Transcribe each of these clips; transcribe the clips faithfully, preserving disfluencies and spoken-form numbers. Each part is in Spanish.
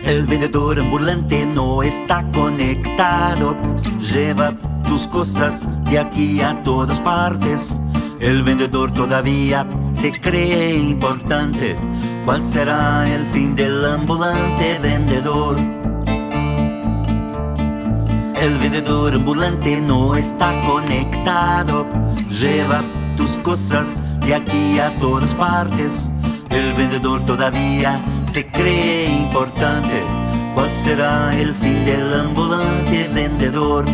El vendedor ambulante no está conectado. Lleva tus cosas de aquí a todas partes. El vendedor todavía se cree importante. ¿Cuál será el fin del ambulante vendedor? El vendedor ambulante no está conectado. Lleva tus cosas de aquí a todas partes. El vendedor todavía se cree importante. ¿Cuál será el fin del ambulante vendedor?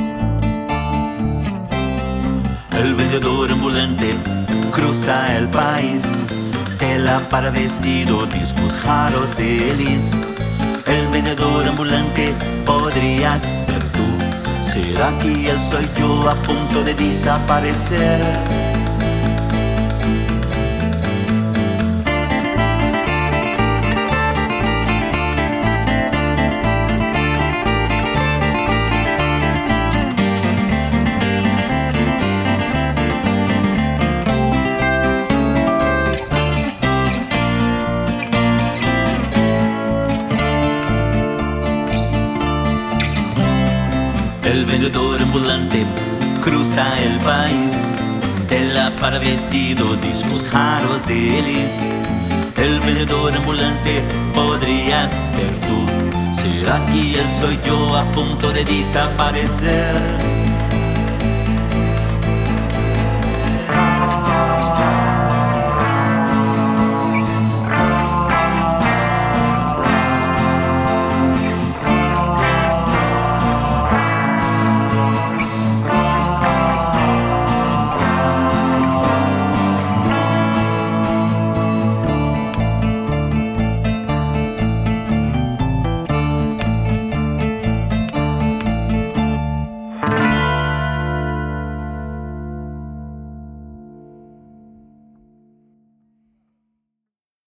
El vendedor ambulante cruza el país. Tela para vestido, discos raros de lis. El vendedor ambulante podría ser tú. ¿Será que él soy yo a punto de desaparecer? El vendedor ambulante cruza el país. Tela para vestido, discos raros de lis. El vendedor ambulante podría ser tú. ¿Será que él soy yo a punto de desaparecer?